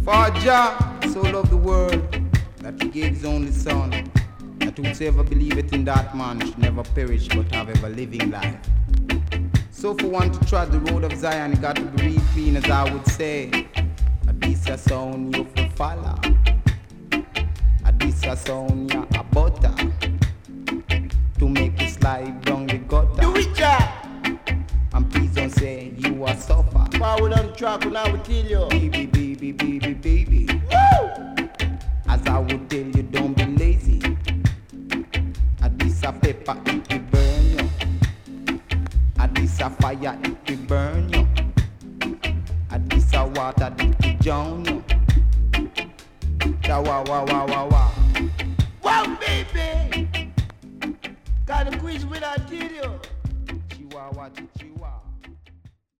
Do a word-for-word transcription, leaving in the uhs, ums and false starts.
For Jah so loved the world that he gave his only son, that whosoever believeth in that man should never perish but have ever-living life. So for one to trod the road of Zion, it got to be real clean, as I would say. A this a sound you for follow. A this a sound you a butter to make it slide down the gutter. Do it, Jah! And please don't say you are suffer. Forward on the track, and I will tell you. Baby, baby, baby, baby. Woo! As I would tell you, don't be lazy. A this a pepper, it will burn you. A this a fire, it will burn you. A this a water, it will drown you. Da wa wa wa wa wa. Wow, baby! Got a quiz with I tell you. Chihuahua, chihuahua.